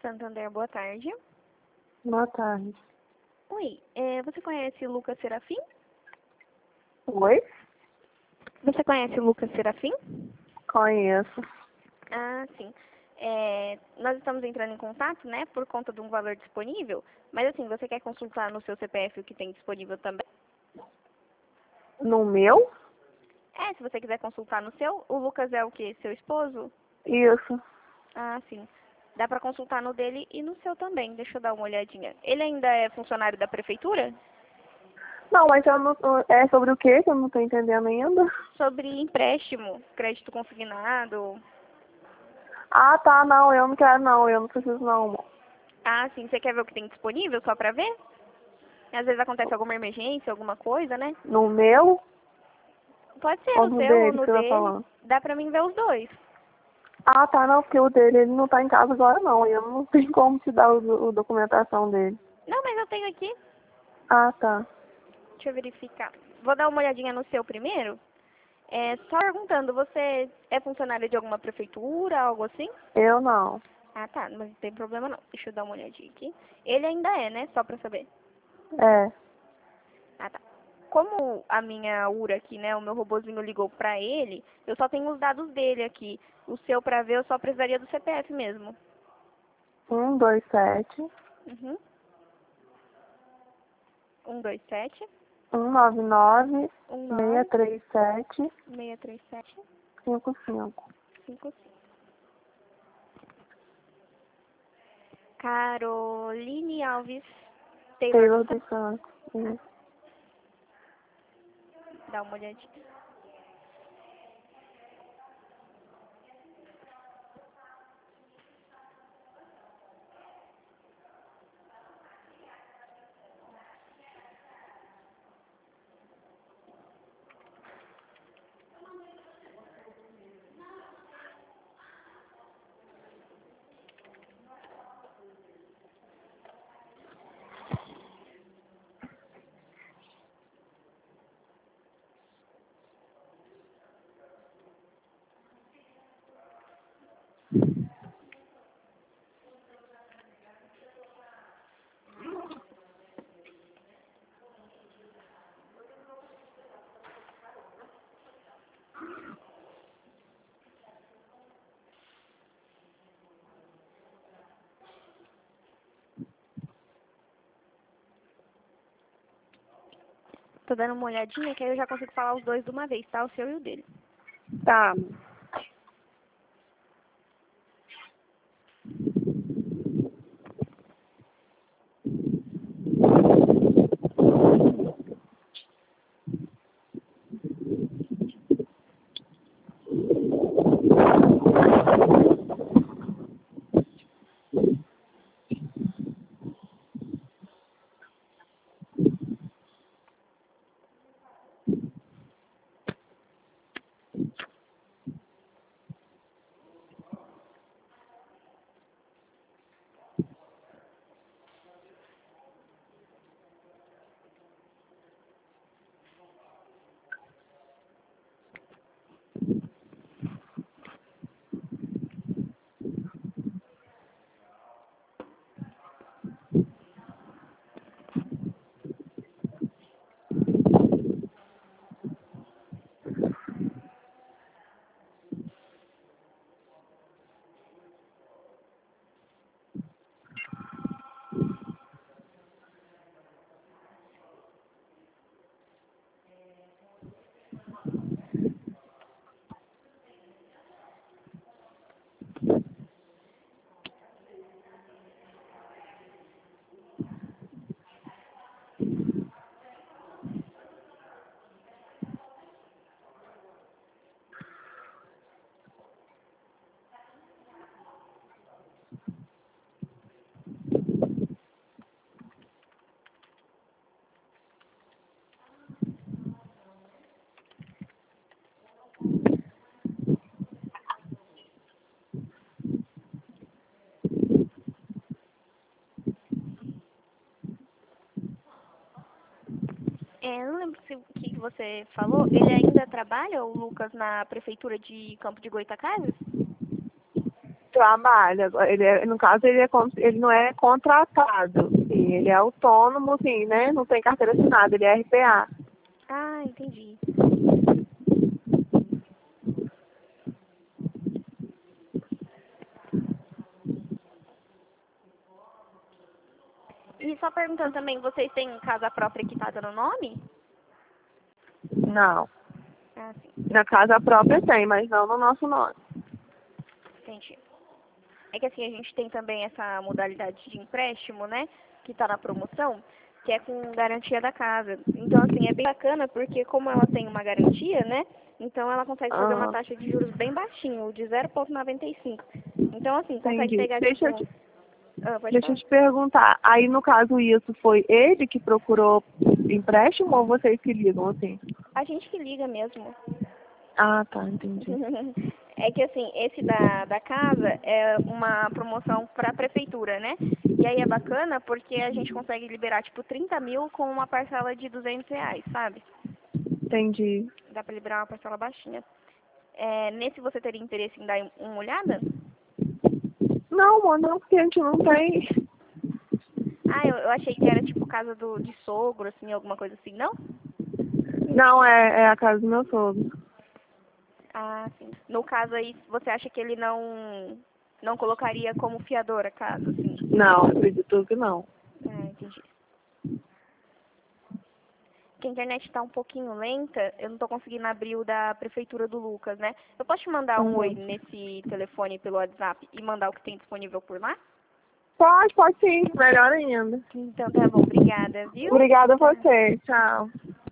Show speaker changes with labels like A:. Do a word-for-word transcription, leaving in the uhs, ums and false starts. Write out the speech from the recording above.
A: Santander, boa tarde.
B: Boa tarde.
A: Oi, é, você conhece o Lucas Serafim?
B: Oi?
A: Você conhece o Lucas Serafim?
B: Conheço.
A: Ah, sim. É, nós estamos entrando em contato, né, por conta de um valor disponível, mas assim, você quer consultar no seu C P F o que tem disponível também?
B: No meu?
A: É, se você quiser consultar no seu, o Lucas é o quê? Seu esposo?
B: Isso.
A: Ah, sim. Dá pra consultar no dele e no seu também. Deixa eu dar uma olhadinha. Ele ainda é funcionário da prefeitura?
B: Não, mas eu não, é sobre o quê que eu não tô entendendo ainda?
A: Sobre empréstimo, crédito consignado.
B: Ah, tá, não, eu não quero não, eu não preciso não, amor.
A: Ah, sim. Você quer ver o que tem disponível só pra ver? Às vezes acontece alguma emergência, alguma coisa, né?
B: No meu
A: Pode ser
B: ou
A: no
B: no
A: seu ou
B: dele que
A: no
B: você tá
A: dele.
B: falando?
A: Dá pra mim ver os dois.
B: Ah, tá, não, porque o dele, ele não tá em casa agora não, e eu não tenho como te dar o, o documentação dele.
A: Não, mas eu tenho aqui.
B: Ah, tá.
A: Deixa eu verificar. Vou dar uma olhadinha no seu primeiro. É, só perguntando, você é funcionário de alguma prefeitura, algo assim?
B: Eu não.
A: Ah, tá. Mas não tem problema não. Deixa eu dar uma olhadinha aqui. Ele ainda é, né? Só pra saber.
B: É.
A: Ah, tá. Como a minha U R A aqui, né, o meu robozinho ligou pra ele, eu só tenho os dados dele aqui. O seu pra ver, eu só precisaria do C P F mesmo.
B: Um, dois, sete,
A: Uhum. Um, dois, sete,
B: um, nove, nove,
A: um,
B: seis,
A: nove,
B: três, sete,
A: seis, três, sete,
B: cinco, cinco.
A: cinco, cinco. Caroline Alves Taylor
B: Taylor
A: dos
B: dos
A: Santos.
B: Santos. Isso.
A: Dá uma olhadinha. Tô dando uma olhadinha que aí eu já consigo falar os dois de uma vez, tá? O seu e o dele.
B: Tá.
A: É, eu não lembro se, o que que você falou. Ele ainda trabalha, o Lucas, na prefeitura de Campo de Goytacazes?
B: trabalha. Ele é, no caso, ele, é, ele não é contratado. Sim, ele é autônomo, assim, né? Não tem carteira assinada, ele é R P A.
A: Ah, entendi. E só perguntando também, vocês têm casa própria quitada no nome?
B: Não.
A: Ah, sim.
B: Na casa própria tem, mas não no nosso nome.
A: Entendi. É que assim, a gente tem também essa modalidade de empréstimo, né? Que tá na promoção, que é com garantia da casa. Então, assim, é bem bacana porque como ela tem uma garantia, né? Então ela consegue fazer uma
B: Ah,
A: taxa de juros bem baixinho, de zero vírgula noventa e cinco. Então, assim, consegue
B: entendi.
A: pegar,
B: Deixa eu
A: tipo...
B: te,
A: Ah, pode
B: deixa eu
A: falar.
B: te perguntar. Aí, no caso, isso foi ele que procurou empréstimo ou vocês que ligam, assim?
A: A gente que liga mesmo.
B: Ah, tá, entendi.
A: É que assim, esse da, da casa é uma promoção para a prefeitura, né? E aí é bacana porque a gente consegue liberar tipo trinta mil com uma parcela de duzentos reais, sabe?
B: Entendi.
A: Dá para liberar uma parcela baixinha. É, nesse você teria interesse em dar uma olhada?
B: Não, mano, não, porque a gente não tem.
A: Ah, eu, eu achei que era tipo casa do, de sogro, assim, alguma coisa assim, não?
B: Não, é, é a casa do meu sogro.
A: Ah, sim. No caso aí, você acha que ele não não colocaria como fiador a casa, assim?
B: Não, acredito que não.
A: Ah, entendi. Que a internet está um pouquinho lenta, eu não estou conseguindo abrir o da prefeitura do Lucas, né? Eu posso te mandar um oi
B: Uhum.
A: nesse telefone pelo WhatsApp e mandar o que tem disponível por lá?
B: Pode, pode sim, melhor ainda.
A: Então tá bom, obrigada, viu?
B: Obrigada a
A: Tchau.
B: você, tchau.